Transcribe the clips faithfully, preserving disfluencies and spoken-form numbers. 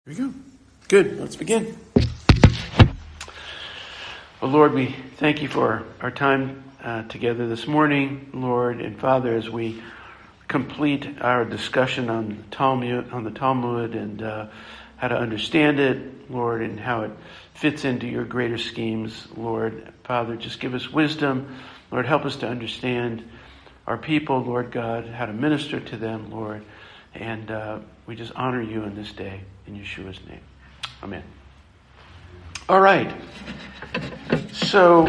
Here we go. Good. Let's begin. Well, Lord, we thank you for our time uh, together this morning, Lord and Father, as we complete our discussion on the Talmud, on the Talmud, and uh, how to understand it, Lord, and how it fits into your greater schemes, Lord. Father, just give us wisdom, Lord. Help us to understand our people, Lord God, how to minister to them, Lord, and uh, we just honor you in this day. In Yeshua's name. Amen. All right. So,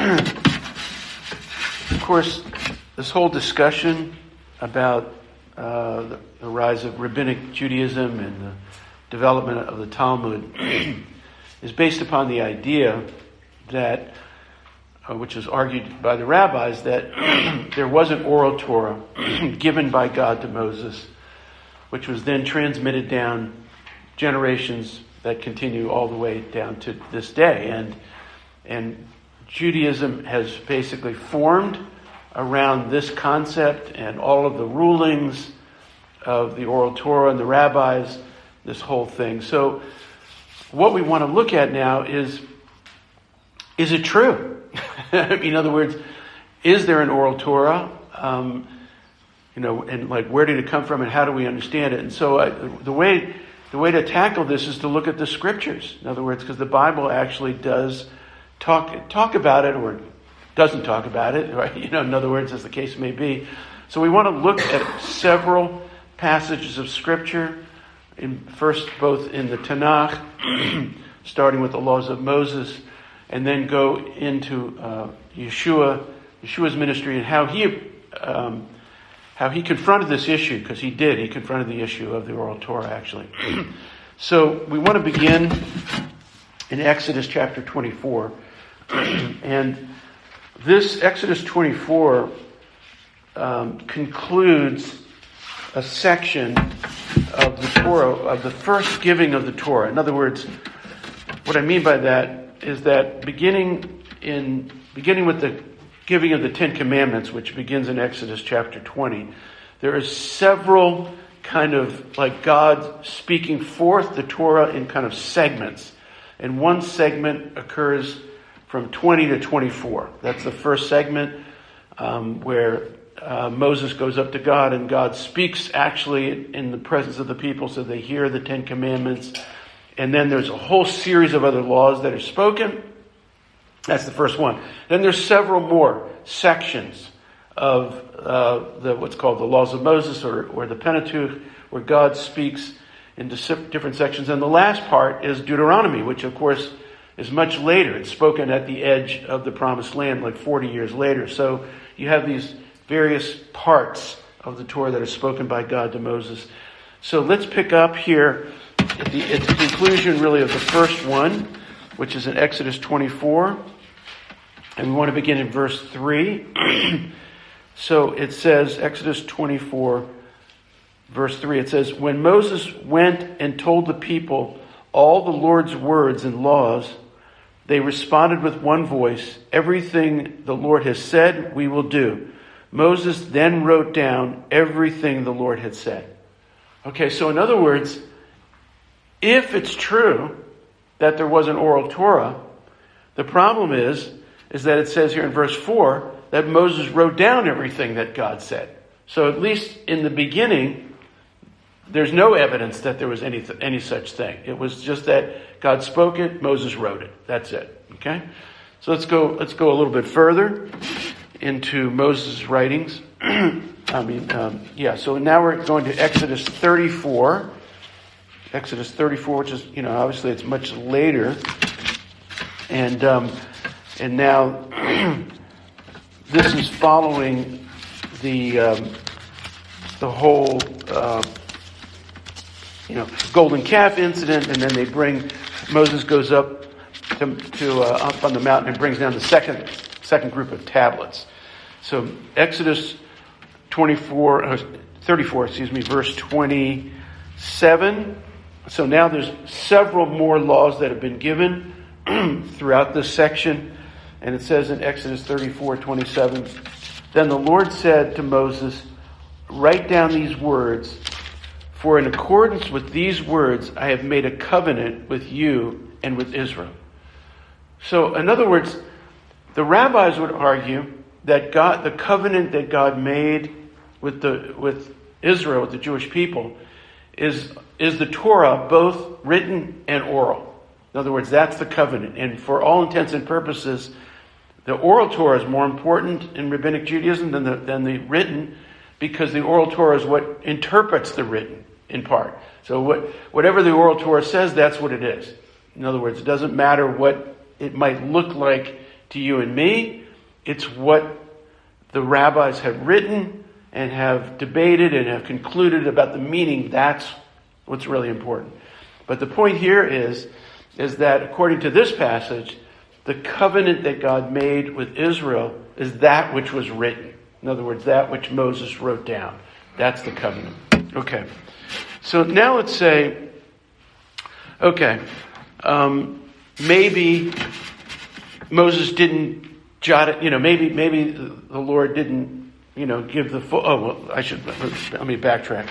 of course, this whole discussion about uh, the, the rise of rabbinic Judaism and the development of the Talmud is based upon the idea that, uh, which is argued by the rabbis, that there was an oral Torah given by God to Moses, which was then transmitted down generations that continue all the way down to this day. And and Judaism has basically formed around this concept and all of the rulings of the oral Torah and the rabbis, this whole thing. So what we want to look at now is, is it true? In other words, is there an oral Torah? Um, you know, and like, where did it come from and how do we understand it? And so uh, the way... The way to tackle this is to look at the scriptures. In other words, because the Bible actually does talk talk about it or doesn't talk about it, right? You know, in other words, as the case may be. So we want to look at several passages of scripture. In first, both in the Tanakh, starting with the laws of Moses, and then go into uh, Yeshua, Yeshua's ministry, and how he um, how he confronted this issue, because he did. He confronted the issue of the oral Torah, actually. So we want to begin in Exodus chapter twenty-four. And this Exodus twenty-four um, concludes a section of the Torah, of the first giving of the Torah. In other words, what I mean by that is that beginning in beginning with the giving of the Ten Commandments, which begins in Exodus chapter twenty, there are several kind of like God speaking forth the Torah in kind of segments. And one segment occurs from twenty to twenty-four. That's the first segment um, where uh, Moses goes up to God and God speaks actually in the presence of the people so they hear the Ten Commandments. And then there's a whole series of other laws that are spoken. That's the first one. Then there's several more sections of uh, the what's called the laws of Moses or, or the Pentateuch, where God speaks in different sections. And the last part is Deuteronomy, which of course is much later. It's spoken at the edge of the Promised Land, like forty years later. So you have these various parts of the Torah that are spoken by God to Moses. So let's pick up here at the, at the conclusion, really, of the first one, which is in Exodus twenty-four. And we want to begin in verse three. So it says, Exodus twenty-four, verse three, it says, "When Moses went and told the people all the Lord's words and laws, they responded with one voice, 'Everything the Lord has said, we will do.' Moses then wrote down everything the Lord had said." Okay, so in other words, if it's true that there was an oral Torah, the problem is, is that it says here in verse four that Moses wrote down everything that God said. So at least in the beginning, there's no evidence that there was any any such thing. It was just that God spoke it, Moses wrote it. That's it. Okay? So let's go let's go a little bit further into Moses' writings. I mean, um, yeah, so now we're going to Exodus thirty-four. Exodus thirty-four, which is, you know, obviously it's much later. And um, and now this is following the um, the whole uh, you know golden calf incident, and then they bring Moses goes up to, to uh, up on the mountain and brings down the second second group of tablets. So Exodus twenty-four, uh, thirty-four, excuse me, verse twenty-seven. So now there's several more laws that have been given throughout this section. And it says in Exodus thirty-four twenty-seven, "Then the Lord said to Moses, 'Write down these words, For in accordance with these words, I have made a covenant with you and with Israel. So, in other words, the rabbis would argue that God, the covenant that God made with the with Israel, with the Jewish people, is is the Torah, both written and oral. In other words, that's the covenant. And for all intents and purposes, the oral Torah is more important in Rabbinic Judaism than the, than the written, because the oral Torah is what interprets the written, in part. So what, whatever the oral Torah says, that's what it is. In other words, it doesn't matter what it might look like to you and me. It's what the rabbis have written and have debated and have concluded about the meaning. That's what's really important. But the point here is, is that according to this passage, the covenant that God made with Israel is that which was written. In other words, that which Moses wrote down. That's the covenant. Okay. So now let's say, okay, um, maybe Moses didn't jot it, you know, maybe, maybe the Lord didn't, you know, give the full, oh, well, I should, let me backtrack.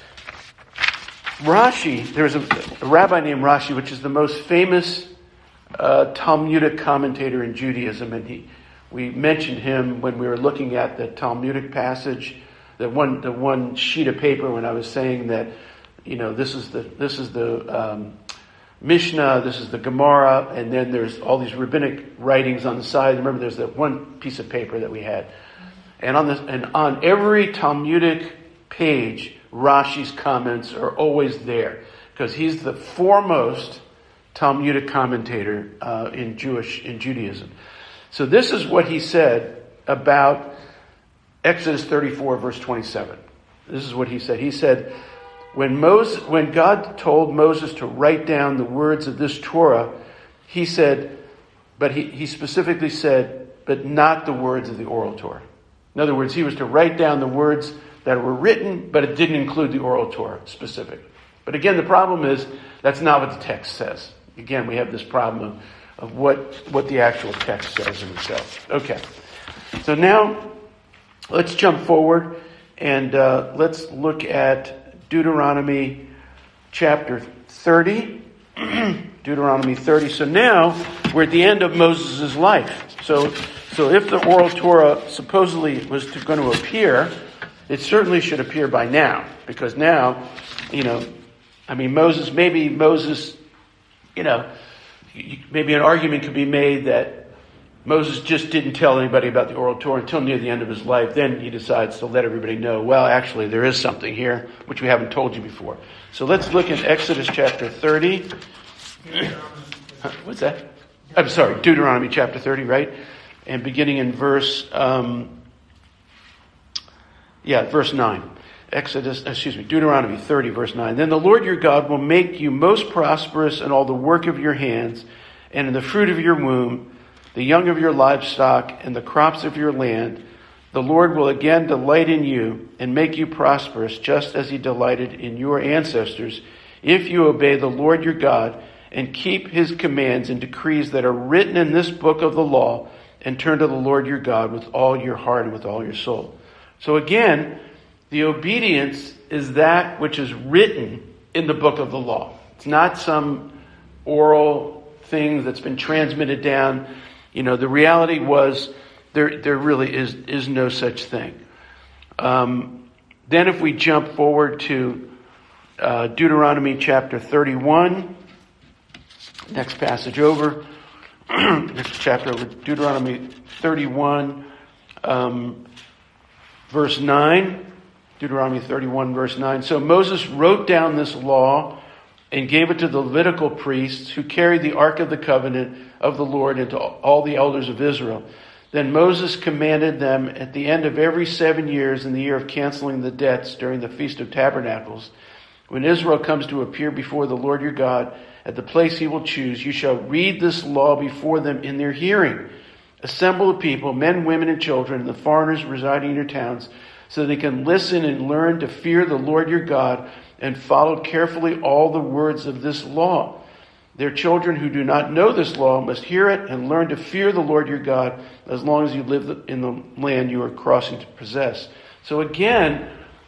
Rashi, there's a, a rabbi named Rashi, which is the most famous uh, Talmudic commentator in Judaism, and he, we mentioned him when we were looking at the Talmudic passage, the one, the one sheet of paper when I was saying that, you know, this is the this is the um, Mishnah, this is the Gemara, and then there's all these rabbinic writings on the side. Remember, there's that one piece of paper that we had, and on this, and on every Talmudic page, Rashi's comments are always there because he's the foremost Talmudic commentator uh, in Jewish in Judaism. So this is what he said about Exodus thirty-four, verse twenty-seven. This is what he said. He said, when Moses, when God told Moses to write down the words of this Torah, he said, but he, he specifically said, but not the words of the oral Torah. In other words, he was to write down the words that were written, but it didn't include the oral Torah specifically. But again, the problem is that's not what the text says. Again, we have this problem of, of what, what the actual text says in itself. Okay. So now let's jump forward and uh, let's look at Deuteronomy chapter thirty. Deuteronomy thirty. So now we're at the end of Moses' life. So, so if the oral Torah supposedly was to, going to appear, it certainly should appear by now, because now, you know, I mean, Moses, maybe Moses, you know, maybe an argument could be made that Moses just didn't tell anybody about the oral Torah until near the end of his life. Then he decides to let everybody know, well, actually, there is something here, which we haven't told you before. So let's look at Exodus chapter thirty. What's that? I'm sorry, Deuteronomy chapter thirty, right? And beginning in verse, um, yeah, verse nine. Exodus, excuse me, Deuteronomy thirty, verse nine. Then the Lord your God will make you most prosperous in all the work of your hands, and in the fruit of your womb, the young of your livestock, and the crops of your land. The Lord will again delight in you and make you prosperous, just as he delighted in your ancestors, if you obey the Lord your God and keep his commands and decrees that are written in this book of the law, and turn to the Lord your God with all your heart and with all your soul. So again, the obedience is that which is written in the book of the law. It's not some oral thing that's been transmitted down. You know, the reality was there there really is, is no such thing. Um, then if we jump forward to uh, Deuteronomy chapter thirty-one, next passage over, next chapter over, Deuteronomy thirty-one, um, verse nine. Deuteronomy thirty-one, verse nine. So Moses wrote down this law and gave it to the Levitical priests who carried the Ark of the Covenant of the Lord and to all the elders of Israel. Then Moses commanded them at the end of every seven years in the year of canceling the debts during the Feast of Tabernacles, when Israel comes to appear before the Lord your God at the place he will choose, you shall read this law before them in their hearing. Assemble the people, men, women, and children, and the foreigners residing in your towns, so they can listen and learn to fear the Lord your God and follow carefully all the words of this law. Their children who do not know this law must hear it and learn to fear the Lord your God as long as you live in the land you are crossing to possess. So again,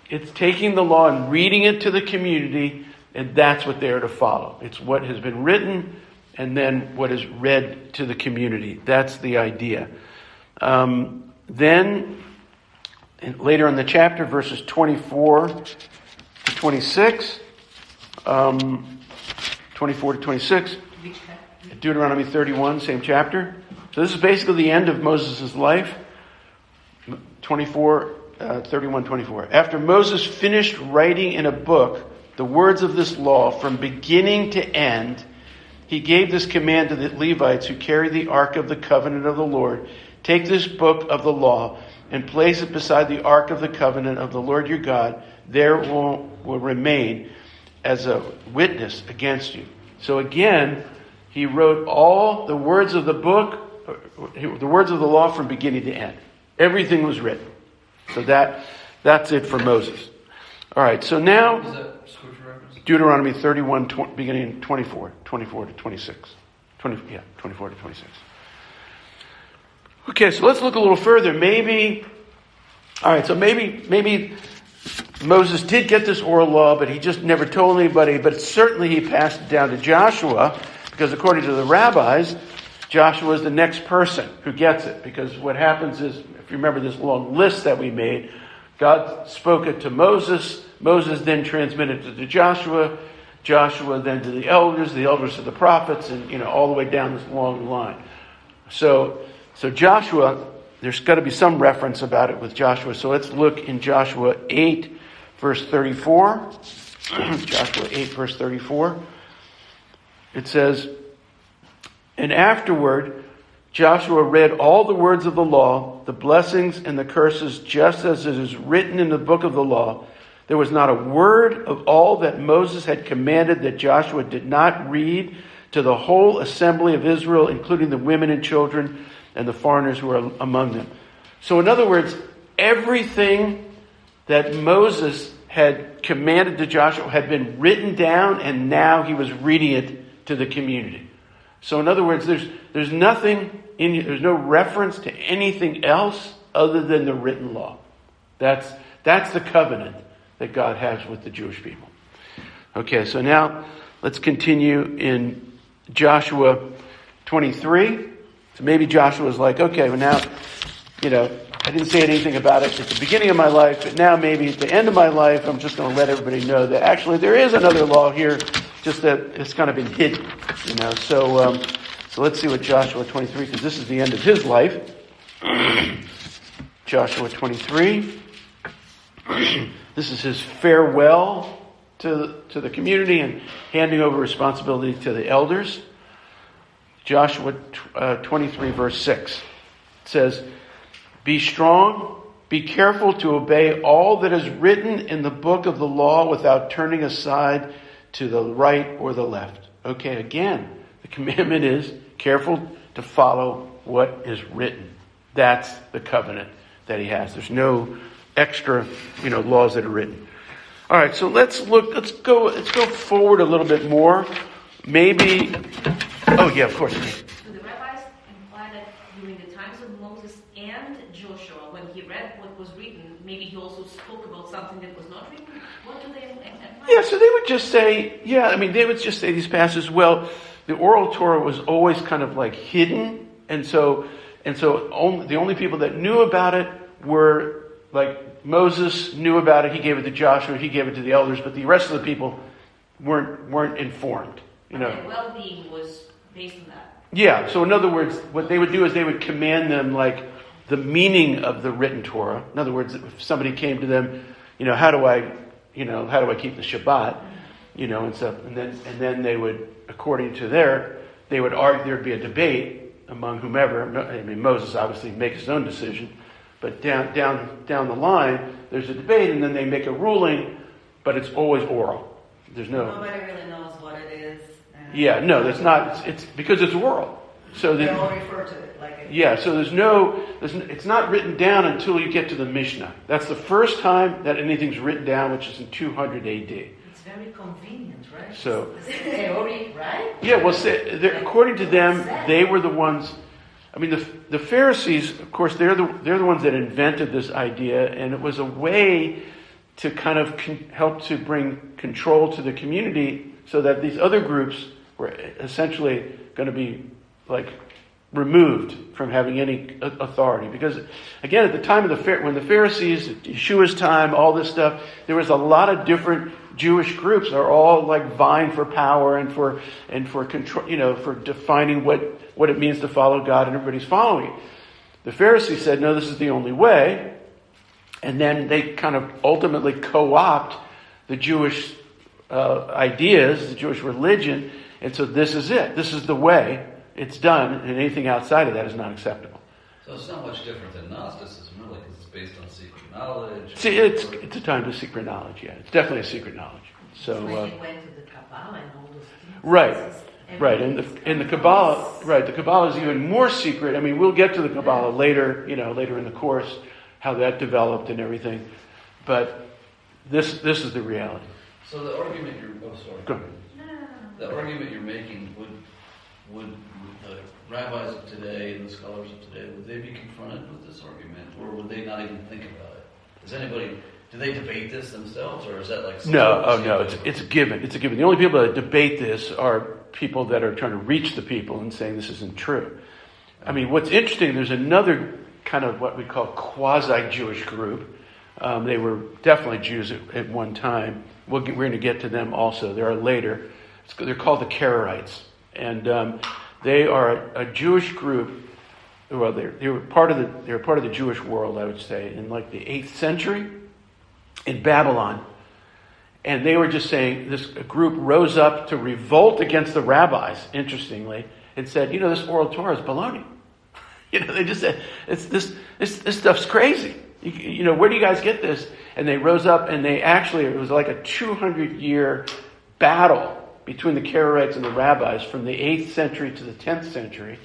It's taking the law and reading it to the community, and that's what they are to follow. It's what has been written and then what is read to the community. That's the idea. Um, then, later in the chapter, verses twenty-four to twenty-six, um, twenty-four to twenty-six, Deuteronomy thirty-one, same chapter. So this is basically the end of Moses' life. twenty-four, uh, thirty-one, twenty-four. After Moses finished writing in a book the words of this law from beginning to end, he gave this command to the Levites who carry the Ark of the Covenant of the Lord. Take this book of the law and place it beside the Ark of the Covenant of the Lord your God. There will, will remain as a witness against you. So again, he wrote all the words of the book, the words of the law from beginning to end. Everything was written. So that that's it for Moses. All right, so now Is that scripture reference? Deuteronomy thirty-one, tw- beginning twenty-four, twenty-four to twenty-six. twenty, yeah, twenty-four to twenty-six. Okay, so let's look a little further. Maybe, all right, so maybe maybe Moses did get this oral law, but he just never told anybody. But certainly he passed it down to Joshua, because according to the rabbis, Joshua is the next person who gets it. Because what happens is, if you remember this long list that we made, God spoke it to Moses. Moses then transmitted it to Joshua. Joshua then to the elders. The elders to the prophets, and you know all the way down this long line. So, so Joshua, there's got to be some reference about it with Joshua. So let's look in Joshua eight, verse thirty-four. Joshua eight, verse thirty-four. It says, "And afterward, Joshua read all the words of the law, the blessings and the curses, just as it is written in the book of the law. There was not a word of all that Moses had commanded that Joshua did not read to the whole assembly of Israel, including the women and children and the foreigners who were among them." So in other words, everything that Moses had commanded to Joshua had been written down, and now he was reading it to the community. So in other words, there's there's nothing in there's no reference to anything else other than the written law. That's that's the covenant that God has with the Jewish people. Okay, so now let's continue in Joshua twenty-three. So maybe Joshua was like, okay, well now, you know, I didn't say anything about it at the beginning of my life, but now maybe at the end of my life, I'm just going to let everybody know that actually there is another law here, just that it's kind of been hidden, you know. So, um, so let's see what Joshua twenty-three, because this is the end of his life. Joshua twenty-three. This is his farewell to to the community and handing over responsibility to the elders. Joshua uh, twenty-three, verse six. It says, "Be strong, be careful to obey all that is written in the book of the law without turning aside to the right or the left." Okay, again, the commandment is careful to follow what is written. That's the covenant that he has. There's no extra, you know, laws that are written. All right, so let's look, let's go, let's go forward a little bit more. Maybe, oh yeah, of course. Do the rabbis imply that during the times of Moses and Joshua, when he read what was written, maybe he also spoke about something that was not written? What do they imply? Yeah, so they would just say, yeah, I mean, they would just say these passages, well, the oral Torah was always kind of like hidden, and so, and so only, the only people that knew about it were, like, Moses knew about it, he gave it to Joshua, he gave it to the elders, but the rest of the people weren't weren't informed, you know. Their well-being was based on that. Yeah, so in other words, what they would do is they would command them, like, the meaning of the written Torah. In other words, if somebody came to them, you know, how do I, you know, how do I keep the Shabbat, you know, and stuff, and then and then they would, according to their, they would argue, there'd be a debate among whomever. I mean, Moses obviously makes his own decision, but down down down the line, there's a debate, and then they make a ruling, but it's always oral. There's no. Nobody really knows what it is. And yeah, no, that's not. It's, it's because it's oral. So they that, all refer to it like. A, yeah, so there's no. There's, it's not written down until you get to the Mishnah. That's the first time that anything's written down, which is in two hundred A D. It's very convenient, right? So. It's a theory, right? Yeah, well, say, according to them, they were the ones. I mean, the the Pharisees, of course, they're the they're the ones that invented this idea, and it was a way to kind of con- help to bring control to the community so that these other groups were essentially going to be like removed from having any authority. Because again, at the time of the, when the Pharisees, Yeshua's time, all this stuff, there was a lot of different Jewish groups. They're all like vying for power and for, and for control, you know, for defining what, what it means to follow God, and everybody's following it. The Pharisees said, no, this is the only way. And then they kind of ultimately co-opt the Jewish uh, ideas, the Jewish religion. And so this is it. This is the way. It's done, and anything outside of that is not acceptable. So it's not much different than Gnosticism, really, because it's based on secret knowledge. See, it's it's a time to secret knowledge, yeah. It's definitely a secret knowledge. So, when uh, they went to the Kabbalah and all those things. right, right. And the, in the Kabbalah, right, the Kabbalah is even more secret. I mean, we'll get to the Kabbalah later, you know, later in the course, how that developed and everything. But this this is the reality. So the argument you're, oh, sorry. Go ahead. The argument you're making, would, would, would the rabbis of today and the scholars of today, would they be confronted with this argument, or would they not even think about it? Does anybody, do they debate this themselves, or is that like... No, oh no, it's, it's a given. It's a given. The only people that debate this are people that are trying to reach the people and saying this isn't true. I mean, what's interesting, there's another kind of what we call quasi-Jewish group. Um, they were definitely Jews at, at one time. We'll get, we're going to get to them also. There are later. It's, they're called the Karaites. And um, they are a, a Jewish group. Well, they they were part of the they were part of the Jewish world, I would say, in like the eighth century in Babylon. And they were just saying, this group rose up to revolt against the rabbis, interestingly, and said, you know, this oral Torah is baloney. You know, they just said, it's this this this stuff's crazy. You, you know, where do you guys get this? And they rose up, and they actually, it was like a two hundred year battle between the Karaites and the rabbis from the eighth century to the tenth century.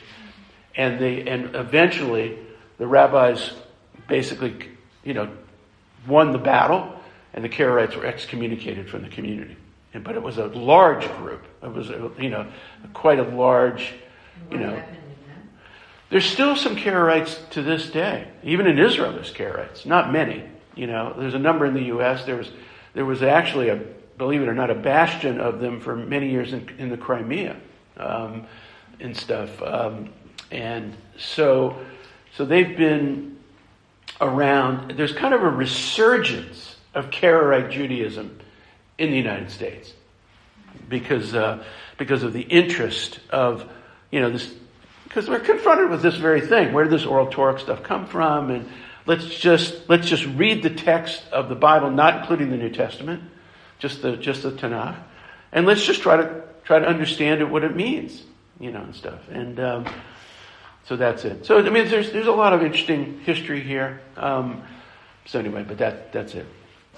And they, and eventually the rabbis basically, you know, won the battle, and the Karaites were excommunicated from the community. And, but it was a large group. It was, a, you know, quite a large, you know. There's still some Karaites to this day. Even in Israel there's Karaites. Not many. You know, there's a number in the U S. There was, there was actually a, believe it or not, a bastion of them for many years in, in the Crimea um, and stuff. Um, and so, so they've been around. There's kind of a resurgence of Karaite Judaism in the United States because uh, because of the interest of, you know, this, because we're confronted with this very thing. Where did this oral Torah stuff come from? And let's just let's just read the text of the Bible, not including the New Testament. Just the just the Tanakh, and let's just try to try to understand it, what it means, you know, and stuff. And um, so that's it. So I mean, there's there's a lot of interesting history here. Um, so anyway, but that that's it.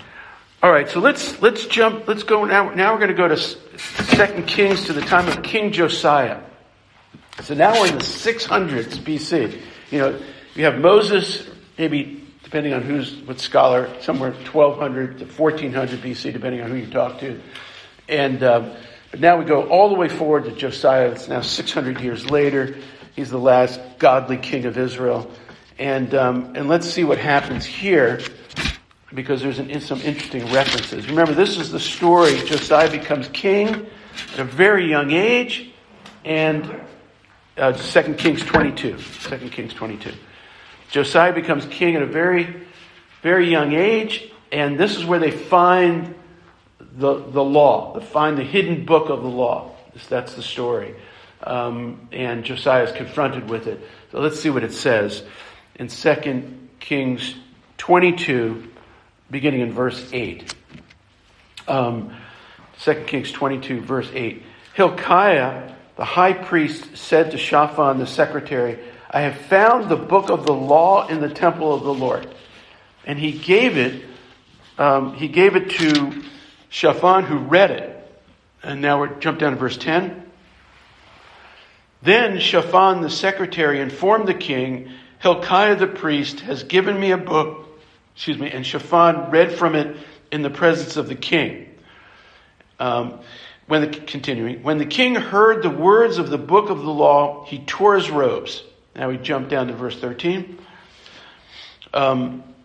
All right, so let's let's jump. Let's go now. Now we're going to go to Second Kings, to the time of King Josiah. So now we're in the six hundreds B C. You know, you have Moses, maybe, depending on who's, what scholar, somewhere twelve hundred to fourteen hundred B C, depending on who you talk to. And, um, but now we go all the way forward to Josiah. It's now six hundred years later. He's the last godly king of Israel. And, um, and let's see what happens here, because there's an, some interesting references. Remember, this is the story. Josiah becomes king at a very young age. And, uh, Second Kings twenty-two. Second Kings twenty-two. Josiah becomes king at a very, very young age, and this is where they find the the law. They find the hidden book of the law. That's the story. Um, and Josiah is confronted with it. So let's see what it says in Second Kings twenty-two, beginning in verse eight. Um, Second Kings twenty-two, verse eight. Hilkiah, the high priest, said to Shaphan, the secretary, I have found the book of the law in the temple of the Lord. And he gave it, um, he gave it to Shaphan, who read it. And now we're jump down to verse ten. Then Shaphan, the secretary, informed the king, Hilkiah the priest has given me a book, excuse me, and Shaphan read from it in the presence of the king. Um, when the, continuing, when the king heard the words of the book of the law, he tore his robes. Now we jump down to verse thirteen. Um,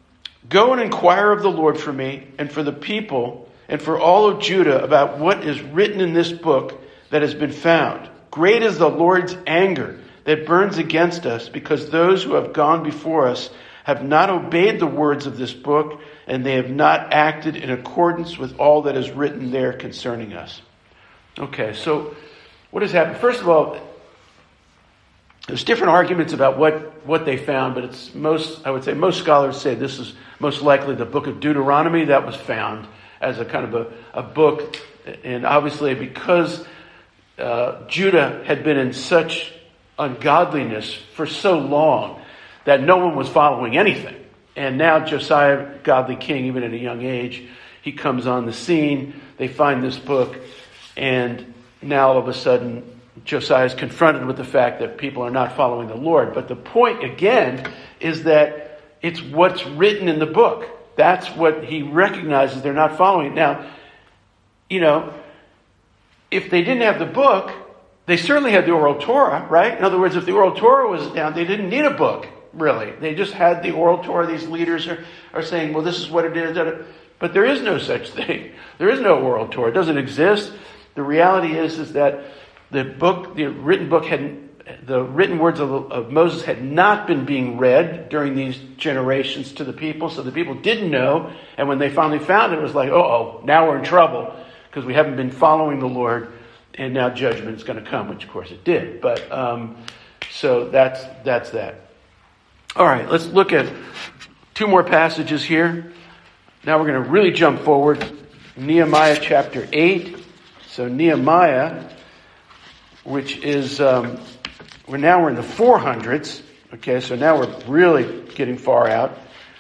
Go and inquire of the Lord for me and for the people and for all of Judah about what is written in this book that has been found. Great is the Lord's anger that burns against us, because those who have gone before us have not obeyed the words of this book, and they have not acted in accordance with all that is written there concerning us. Okay, so what has happened? First of all, there's different arguments about what, what they found, but it's most, I would say most scholars say this is most likely the book of Deuteronomy that was found as a kind of a, a book. And obviously because uh, Judah had been in such ungodliness for so long that no one was following anything. And now Josiah, godly king, even at a young age, he comes on the scene. They find this book, and now all of a sudden Josiah is confronted with the fact that people are not following the Lord. But the point, again, is that it's what's written in the book. That's what he recognizes they're not following. Now, you know, if they didn't have the book, they certainly had the oral Torah, right? In other words, if the oral Torah was down, they didn't need a book, really. They just had the oral Torah. These leaders are, are saying, well, this is what it is. But there is no such thing. There is no oral Torah. It doesn't exist. The reality is, is that the book, the written book had, the written words of, of Moses had not been being read during these generations to the people, so the people didn't know. And when they finally found it, it was like, uh-oh, now we're in trouble because we haven't been following the Lord, and now judgment is going to come, which of course it did. But um, so that's that's that. All right, let's look at two more passages here. Now we're going to really jump forward. Nehemiah chapter eight. So Nehemiah, which is, um, we're now we're in the four hundreds. Okay, so now we're really getting far out.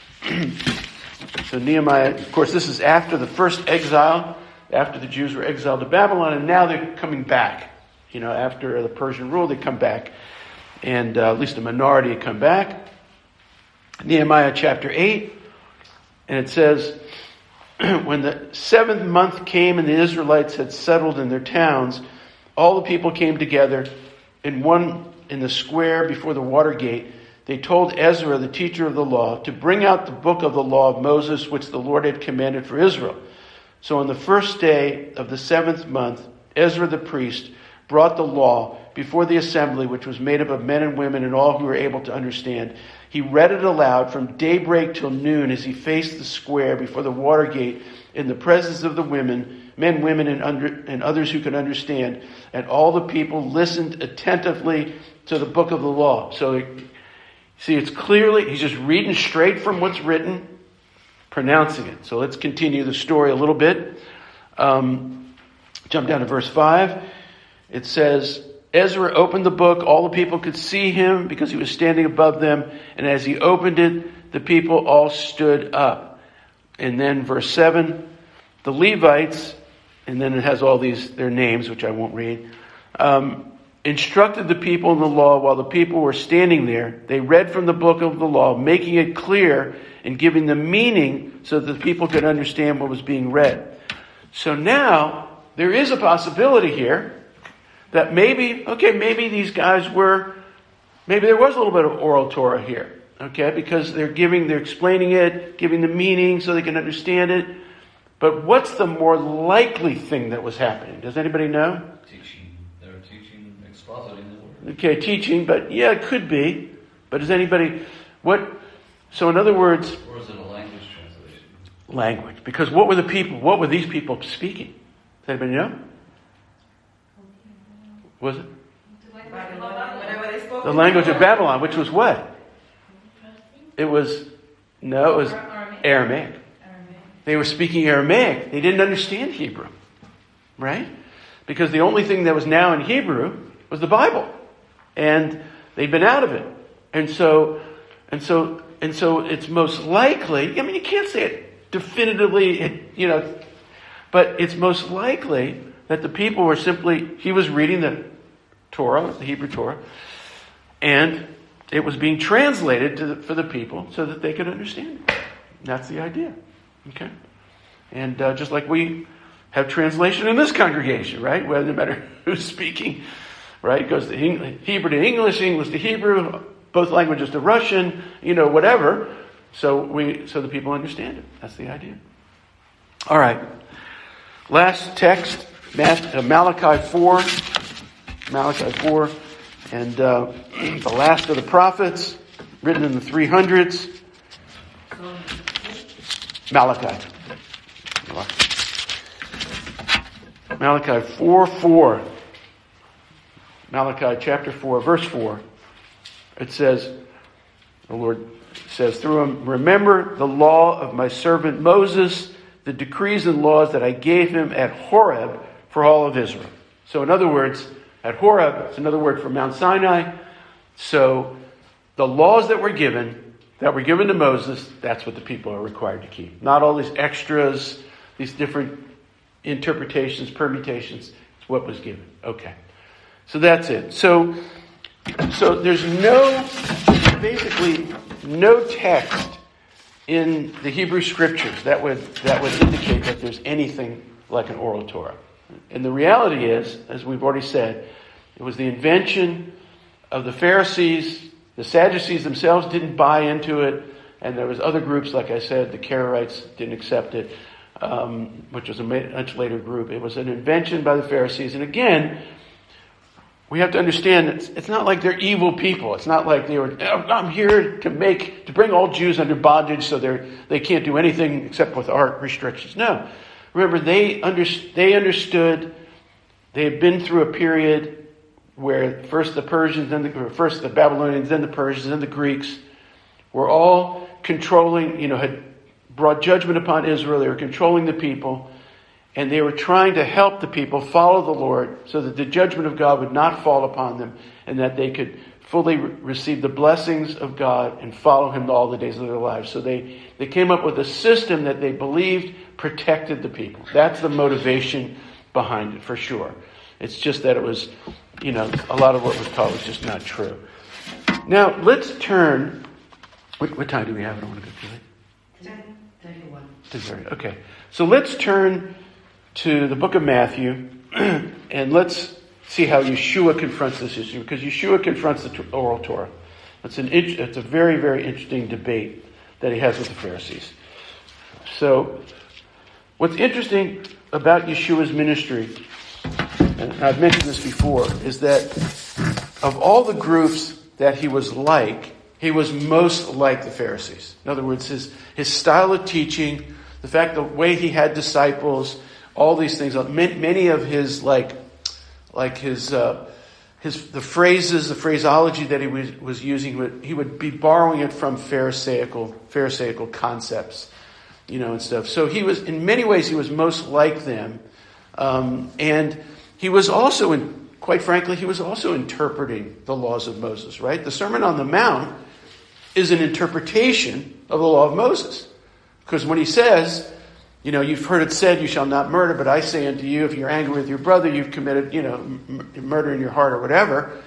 So Nehemiah, of course, this is after the first exile, after the Jews were exiled to Babylon, and now they're coming back. You know, after the Persian rule, they come back. And uh, at least a minority had come back. Nehemiah chapter eight, and it says, when the seventh month came and the Israelites had settled in their towns, all the people came together in one in the square before the water gate. They told Ezra, the teacher of the law, to bring out the book of the law of Moses, which the Lord had commanded for Israel. So on the first day of the seventh month, Ezra the priest brought the law before the assembly, which was made up of men and women and all who were able to understand. He read it aloud from daybreak till noon as he faced the square before the water gate in the presence of the women, men, women, and, under, and others who could understand. And all the people listened attentively to the book of the law. So, see, it's clearly, he's just reading straight from what's written, pronouncing it. So let's continue the story a little bit. Um, jump down to verse five. It says, Ezra opened the book. All the people could see him because he was standing above them. And as he opened it, the people all stood up. And then verse seven, the Levites, and then it has all these, their names, which I won't read, um, instructed the people in the law while the people were standing there. They read from the book of the law, making it clear and giving the meaning so that the people could understand what was being read. So now there is a possibility here that maybe, okay, maybe these guys were, maybe there was a little bit of oral Torah here, okay, because they're giving, they're explaining it, giving the meaning so they can understand it. But what's the more likely thing that was happening? Does anybody know? Teaching. They were teaching, expositing the word. Okay, teaching, but yeah, it could be. But does anybody, what, so in other words. Or is it a language translation? Language. Because what were the people, what were these people speaking? Does anybody know? Was it? The language of Babylon, which was what? It was, no, it was Aramaic. They were speaking Aramaic. They didn't understand Hebrew. Right? Because the only thing that was now in Hebrew was the Bible. And they'd been out of it. And so, and so, and so it's most likely, I mean, you can't say it definitively, it, you know, but it's most likely that the people were simply, he was reading the Torah, the Hebrew Torah, and it was being translated to the, for the people so that they could understand it. That's the idea. Okay? And uh, just like we have translation in this congregation, right? Well, no matter who's speaking, right? It goes to English, Hebrew to English, English to Hebrew, both languages to Russian, you know, whatever. So we, so the people understand it. That's the idea. All right. Last text, Malachi four. Malachi four. And uh, the last of the prophets, written in the three hundreds. Malachi. Malachi four four. Malachi chapter four, verse four. It says, the Lord says through him, remember the law of my servant Moses, the decrees and laws that I gave him at Horeb for all of Israel. So in other words, at Horeb, it's another word for Mount Sinai. So the laws that were given, that were given to Moses, that's what the people are required to keep. Not all these extras, these different interpretations, permutations. It's what was given. Okay. So that's it. So, so there's no, basically no text in the Hebrew Scriptures that would that would indicate that there's anything like an oral Torah. And the reality is, as we've already said, it was the invention of the Pharisees. The Sadducees themselves didn't buy into it, and there was other groups, like I said, the Karaites didn't accept it, um, which was a much later group. It was an invention by the Pharisees. And again, we have to understand it's, it's not like they're evil people. It's not like they were, oh, I'm here to make, to bring all Jews under bondage so they're, they can't do anything except with our restrictions. No. Remember, they, under, they understood, they had been through a period where first the Persians, then the, first the Babylonians, then the Persians, then the Greeks were all controlling, you know, had brought judgment upon Israel. They were controlling the people. And they were trying to help the people follow the Lord so that the judgment of God would not fall upon them and that they could fully re- receive the blessings of God and follow him all the days of their lives. So they, they came up with a system that they believed protected the people. That's the motivation behind it, for sure. It's just that it was, you know, a lot of what was taught was just not true. Now, let's turn... What, what time do we have? I don't want to go too late. thirty-one. ten thirty. Okay. So let's turn to the book of Matthew, and let's see how Yeshua confronts this issue, because Yeshua confronts the oral Torah. It's an it's a very, very interesting debate that he has with the Pharisees. So, what's interesting about Yeshua's ministry, and I've mentioned this before, is that of all the groups that he was like, he was most like the Pharisees. In other words, his his style of teaching, the fact, the way he had disciples, all these things, many of his, like, like his, uh, his, the phrases, the phraseology that he was, was using, he would, he would be borrowing it from Pharisaical, Pharisaical concepts, you know, and stuff. So he was, in many ways, he was most like them. Um, and he was also, in, quite frankly, he was also interpreting the laws of Moses, right? The Sermon on the Mount is an interpretation of the law of Moses. Because when he says, you know, you've heard it said, you shall not murder, but I say unto you, if you're angry with your brother, you've committed, you know, m- murder in your heart or whatever.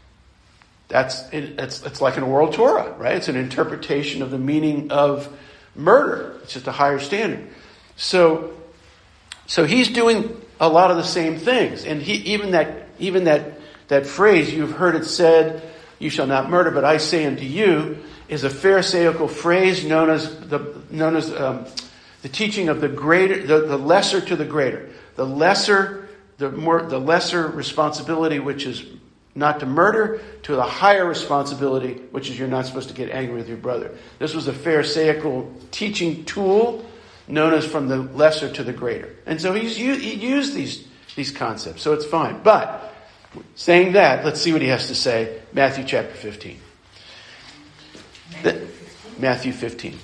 That's, it, it's, it's like an oral Torah, right? It's an interpretation of the meaning of murder. It's just a higher standard. So, so he's doing a lot of the same things. And he, even that, even that, that phrase, you've heard it said, you shall not murder, but I say unto you, is a Pharisaical phrase known as the, known as, um, the teaching of the greater, the, the lesser to the greater. The lesser, the more, the lesser responsibility, which is not to murder, to the higher responsibility, which is you're not supposed to get angry with your brother. This was a Pharisaical teaching tool known as from the lesser to the greater. And so he's, he used these, these concepts, so it's fine. But saying that, let's see what he has to say. Matthew chapter fifteen. The, Matthew fifteen.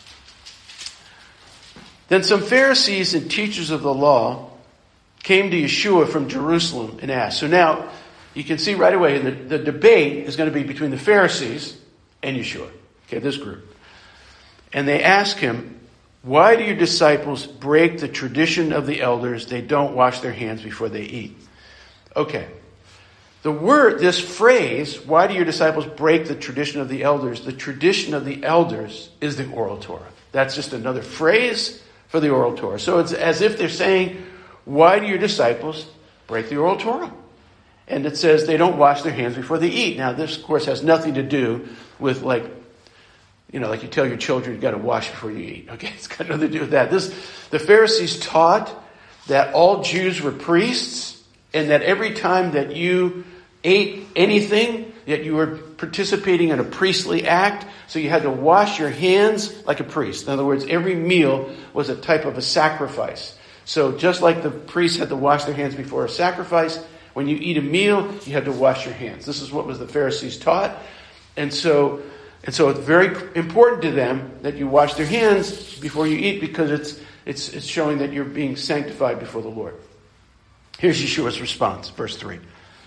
Then some Pharisees and teachers of the law came to Yeshua from Jerusalem and asked. So now, you can see right away the, the debate is going to be between the Pharisees and Yeshua. Okay, this group. And they ask him, why do your disciples break the tradition of the elders? They don't wash their hands before they eat. Okay. The word, this phrase, why do your disciples break the tradition of the elders? The tradition of the elders is the oral Torah. That's just another phrase for the oral Torah. So it's as if they're saying, why do your disciples break the oral Torah? And it says they don't wash their hands before they eat. Now, this, of course, has nothing to do with, like, you know, like you tell your children, you got to wash before you eat. Okay, it's got nothing to do with that. This, the Pharisees taught that all Jews were priests, and that every time that you ate anything, that you were participating in a priestly act, so you had to wash your hands like a priest. In other words, every meal was a type of a sacrifice. So just like the priests had to wash their hands before a sacrifice, when you eat a meal, you had to wash your hands. This is what was the Pharisees taught. And so, and so it's very important to them that you wash their hands before you eat, because it's, it's, it's showing that you're being sanctified before the Lord. Here's Yeshua's response, verse three.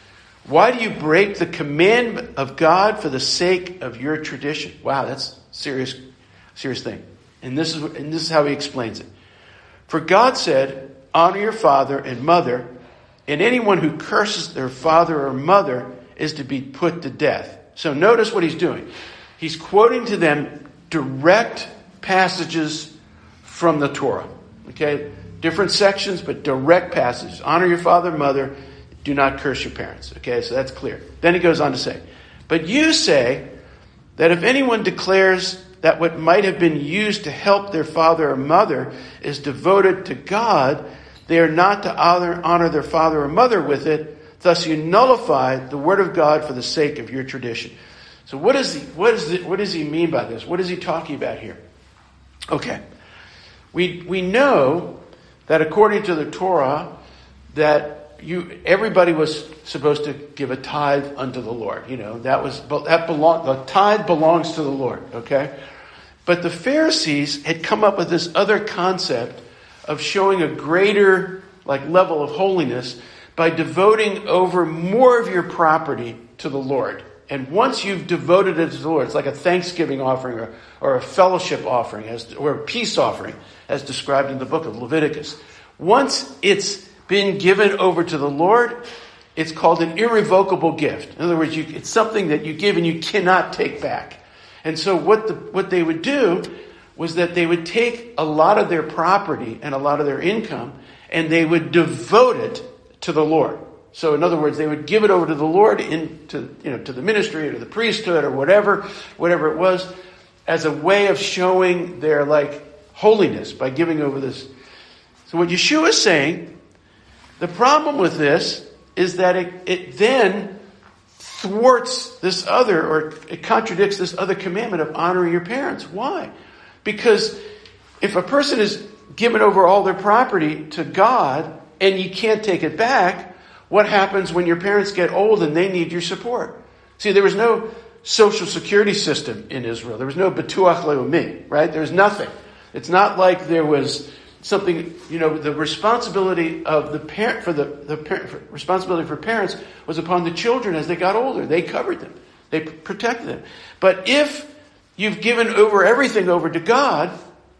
Why do you break the commandment of God for the sake of your tradition? Wow, that's a serious, serious thing. And this is, and this is how he explains it. For God said, honor your father and mother, and anyone who curses their father or mother is to be put to death. So notice what he's doing. He's quoting to them direct passages from the Torah. Okay? Different sections, but direct passages. Honor your father and mother. Do not curse your parents. Okay, so that's clear. Then he goes on to say, but you say that if anyone declares that what might have been used to help their father or mother is devoted to God, they are not to honor, honor their father or mother with it. Thus you nullify the word of God for the sake of your tradition. So what is he, what is it, what does he mean by this? What is he talking about here? Okay. We, we know that according to the Torah, that You, everybody was supposed to give a tithe unto the Lord. You know, that was, that belong, the tithe belongs to the Lord, okay? But the Pharisees had come up with this other concept of showing a greater, like, level of holiness by devoting over more of your property to the Lord. And once you've devoted it to the Lord, it's like a thanksgiving offering or, or a fellowship offering, as, or a peace offering, as described in the book of Leviticus. Once it's been given over to the Lord, it's called an irrevocable gift. In other words, you, it's something that you give and you cannot take back. And so what the, what they would do was that they would take a lot of their property and a lot of their income, and they would devote it to the Lord. So in other words, they would give it over to the Lord, into, you know, to the ministry or to the priesthood or whatever, whatever it was, as a way of showing their, like, holiness by giving over this. So what Yeshua is saying, the problem with this is that it, it then thwarts this other, or it contradicts this other commandment of honoring your parents. Why? Because if a person is given over all their property to God and you can't take it back, what happens when your parents get old and they need your support? See, there was no social security system in Israel. There was no Bituach Leumi, right? There's nothing. It's not like there was something, you know, the responsibility of the parent for the, the parent, for responsibility for parents was upon the children as they got older. They covered them. They p- protected them. But if you've given over everything over to God,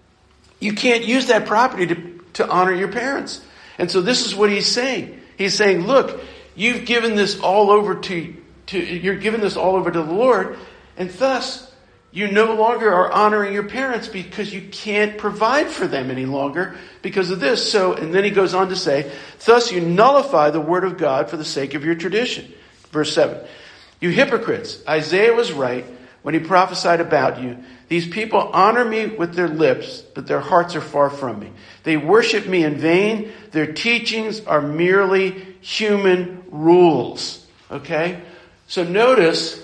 you can't use that property to, to honor your parents. And so this is what he's saying. He's saying, look, you've given this all over to, to you're giving this all over to the Lord, and thus you no longer are honoring your parents because you can't provide for them any longer because of this. So, and then he goes on to say, thus you nullify the word of God for the sake of your tradition. Verse seven. You hypocrites, Isaiah was right when he prophesied about you. These people honor me with their lips, but their hearts are far from me. They worship me in vain. Their teachings are merely human rules. Okay? So notice,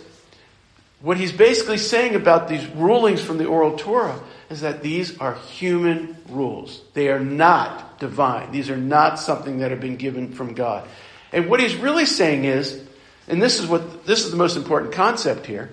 what he's basically saying about these rulings from the oral Torah is that these are human rules. They are not divine. These are not something that have been given from God. And what he's really saying is, and this is what this is the most important concept here,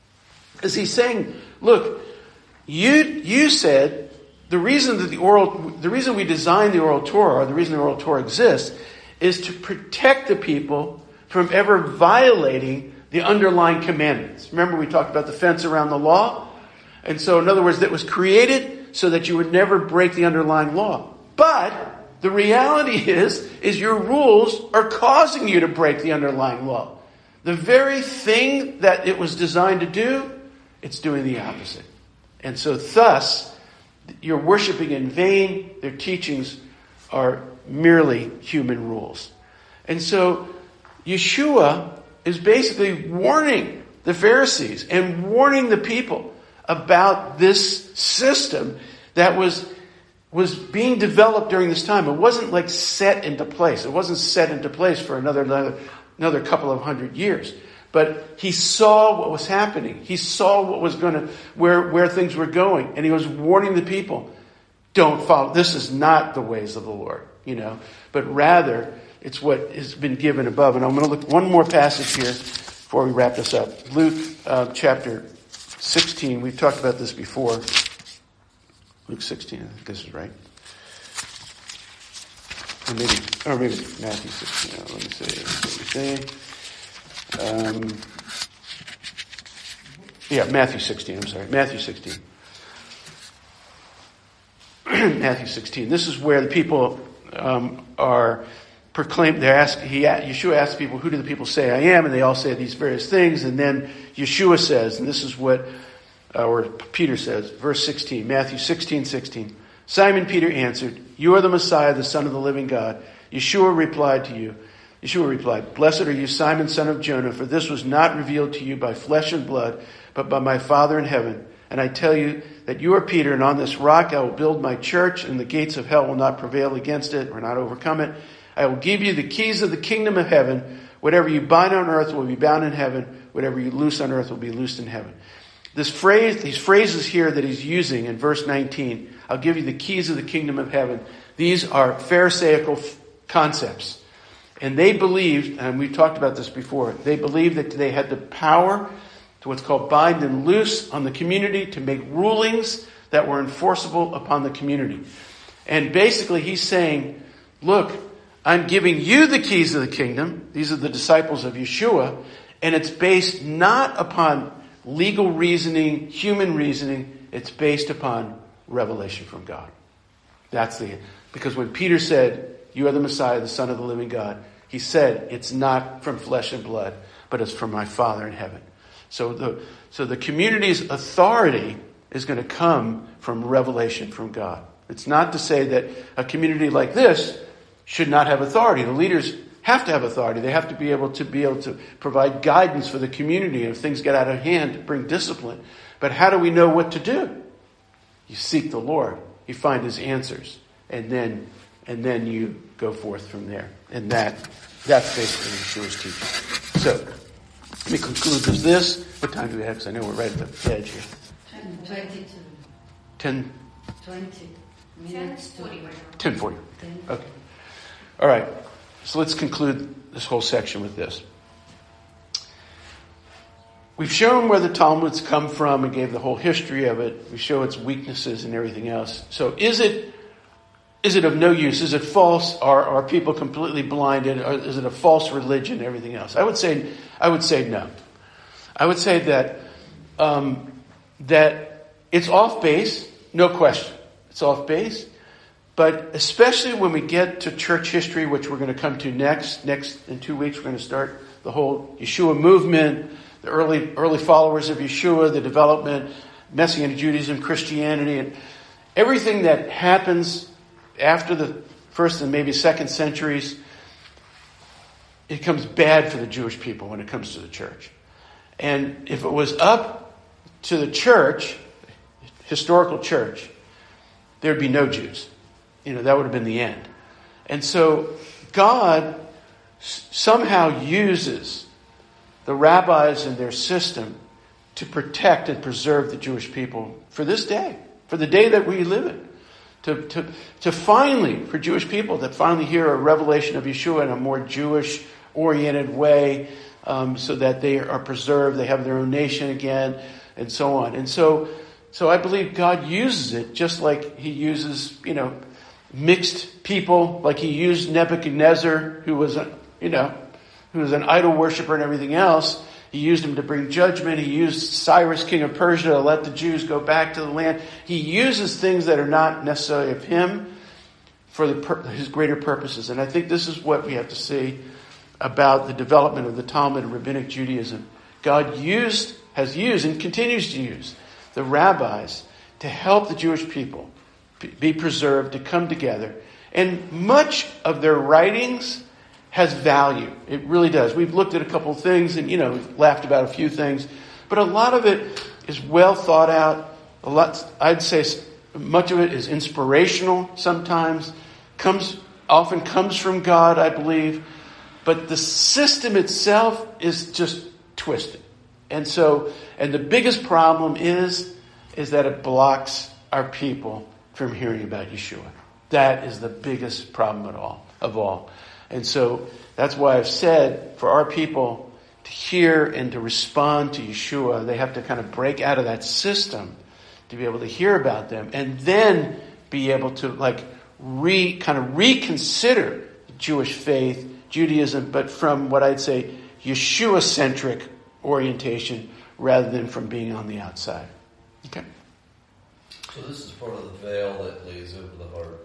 is he's saying, look, you you said the reason that the oral the reason we designed the oral Torah, or the reason the oral Torah exists, is to protect the people from ever violating the underlying commandments. Remember, we talked about the fence around the law? And so, in other words, that was created so that you would never break the underlying law. But the reality is, is your rules are causing you to break the underlying law. The very thing that it was designed to do, it's doing the opposite. And so thus, you're worshiping in vain. Their teachings are merely human rules. And so, Yeshua is basically warning the Pharisees and warning the people about this system that was was being developed during this time. It wasn't like set into place. It wasn't set into place for another another, another couple of hundred years. But he saw what was happening. He saw what was going to, where, where things were going. And he was warning the people, don't follow. This is not the ways of the Lord, you know. But rather, it's what has been given above. And I'm going to look one more passage here before we wrap this up. Luke uh, chapter sixteen. We've talked about this before. Luke sixteen, I think this is right. Or maybe, or maybe Matthew sixteen. Oh, let me see. Let me see. Um, yeah, Matthew sixteen. I'm sorry, Matthew sixteen. Matthew sixteen. This is where the people um, are proclaimed. They ask. He Yeshua asks people, "Who do the people say I am?" And they all say these various things. And then Yeshua says, and this is what, uh, or Peter says, verse sixteen, Matthew sixteen, sixteen. Simon Peter answered, "You are the Messiah, the Son of the living God." Yeshua replied to you. Yeshua replied, "Blessed are you, Simon, son of Jonah, for this was not revealed to you by flesh and blood, but by my Father in heaven. And I tell you that you are Peter, and on this rock I will build my church, and the gates of hell will not prevail against it, or not overcome it. I will give you the keys of the kingdom of heaven. Whatever you bind on earth will be bound in heaven. Whatever you loose on earth will be loosed in heaven." This phrase, these phrases here that he's using in verse nineteen, I'll give you the keys of the kingdom of heaven. These are Pharisaical f- concepts. And they believed, and we've talked about this before, they believed that they had the power to what's called bind and loose on the community, to make rulings that were enforceable upon the community. And basically he's saying, look, I'm giving you the keys of the kingdom. These are the disciples of Yeshua. And it's based not upon legal reasoning, human reasoning. It's based upon revelation from God. That's the, because when Peter said, "You are the Messiah, the Son of the living God," he said, it's not from flesh and blood, but it's from my Father in heaven. So the, so the community's authority is going to come from revelation from God. It's not to say that a community like this should not have authority. The leaders have to have authority. They have to be able to be able to provide guidance for the community. And if things get out of hand, to bring discipline. But how do we know what to do? You seek the Lord. You find his answers. And then, and then you go forth from there. And that, that's basically Yeshua's teaching. So, let me conclude with this. What time do we have? Because I know we're right at the edge here. ten twenty-two. ten twenty minutes to ten forty. Okay. All right. So let's conclude this whole section with this. We've shown where the Talmud's come from and gave the whole history of it. We show its weaknesses and everything else. So is it is it of no use? Is it false? Are are people completely blinded? Or is it a false religion and everything else? I would say I would say no. I would say that um, that it's off base, no question. It's off base. But especially when we get to church history, which we're going to come to next, next in two weeks, we're going to start the whole Yeshua movement, the early early followers of Yeshua, the development, Messianic Judaism, Christianity, and everything that happens after the first and maybe second centuries. It becomes bad for the Jewish people when it comes to the church. And if it was up to the church, historical church, there'd be no Jews. You know, that would have been the end. And so God somehow uses the rabbis and their system to protect and preserve the Jewish people for this day, for the day that we live in. To, to, to finally, for Jewish people, that finally hear a revelation of Yeshua in a more Jewish-oriented way, um, so that they are preserved, they have their own nation again, and so on. And so, so I believe God uses it just like he uses, you know, mixed people, like he used Nebuchadnezzar, who was, a, you know, who was an idol worshiper and everything else. He used him to bring judgment. He used Cyrus, king of Persia, to let the Jews go back to the land. He uses things that are not necessarily of him for the, his greater purposes. And I think this is what we have to see about the development of the Talmud and Rabbinic Judaism. God used, has used, and continues to use the rabbis to help the Jewish people be preserved, to come together. And much of their writings has value. It really does. We've looked at a couple of things and, you know, we've laughed about a few things. But a lot of it is well thought out. A lot, I'd say much of it is inspirational sometimes, comes often comes from God, I believe. But the system itself is just twisted. And so, and the biggest problem is, is that it blocks our people from hearing about Yeshua. That is the biggest problem at all, of all. And so that's why I've said for our people to hear and to respond to Yeshua, they have to kind of break out of that system to be able to hear about them and then be able to like re kind of reconsider Jewish faith, Judaism, but from what I'd say Yeshua-centric orientation rather than from being on the outside. Okay. So this is part of the veil that lays over the heart.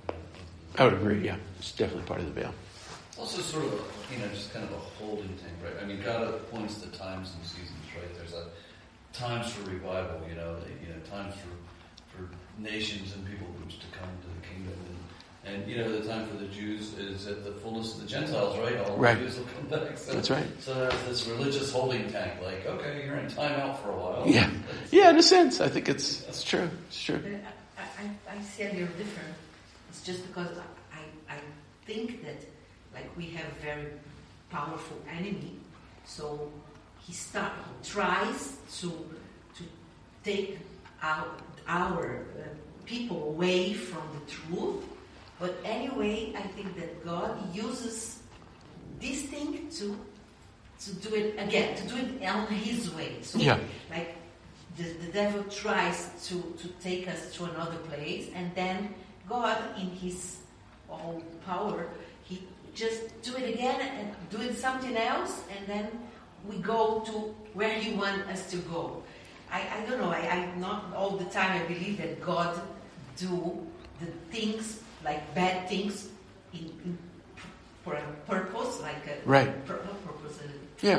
I would agree, yeah. It's definitely part of the veil. Also sort of, a, you know, just kind of a holding thing, right? I mean, God appoints the times and seasons, right? There's a times for revival, you know, the, you know, times for, for nations and people groups to come to the kingdom. And, and, you know, the time for the Jews is at the fullness of the Gentiles, right? All right. the Jews will come back. So, That's right. So there's this religious holding tank, like, okay, you're in timeout for a while. Yeah. Yeah, in a sense. I think it's it's true. It's true. I, I, I see a little different. It's just because I, I think that like we have a very powerful enemy, so he start tries to to take our our uh, people away from the truth. But anyway, I think that God uses this thing to to do it again, to do it on His way. So, yeah. like the, the devil tries to, to take us to another place, and then God, in His all power, He just do it again and do it something else, and then we go to where He wants us to go. I, I don't know. I, I not all the time I believe that God do the things like bad things in, in for a purpose, like a right. pur- not purpose. Uh, Yeah.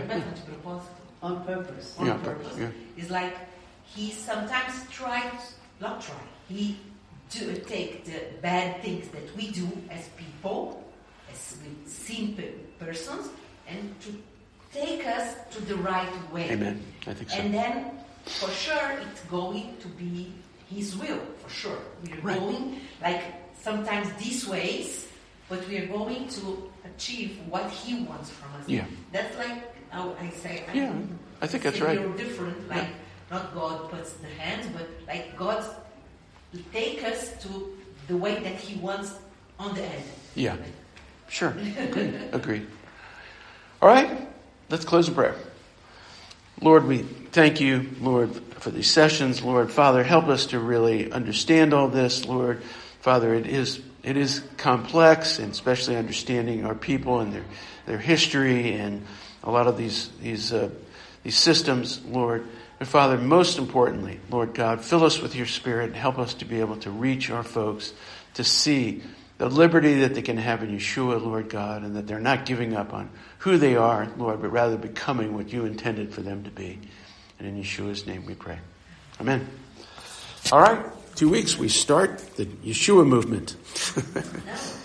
On purpose. On On purpose. purpose. Yeah. It's like he sometimes tries, not try. He do take the bad things that we do as people, as with simple persons, and to take us to the right way. Amen. I think so. And then, for sure, it's going to be His will. For sure, we are Right. going like sometimes these ways, but we are going to achieve what He wants from us. Yeah. That's like how I say. I Yeah, I think that's say right. We're different. Like Yeah. not God puts the hands, but like God take us to the way that He wants on the end. Yeah. Sure. Agreed. Agreed. All right. Let's close in prayer. Lord, we thank you, Lord, for these sessions. Lord, Father, help us to really understand all this. Lord, Father, it is it is complex, and especially understanding our people and their their history and a lot of these these uh, these systems, Lord. And Father, most importantly, Lord God, fill us with your Spirit and help us to be able to reach our folks to see the liberty that they can have in Yeshua, Lord God, and that they're not giving up on who they are, Lord, but rather becoming what you intended for them to be. And in Yeshua's name we pray. Amen. All right. Two weeks we start the Yeshua movement.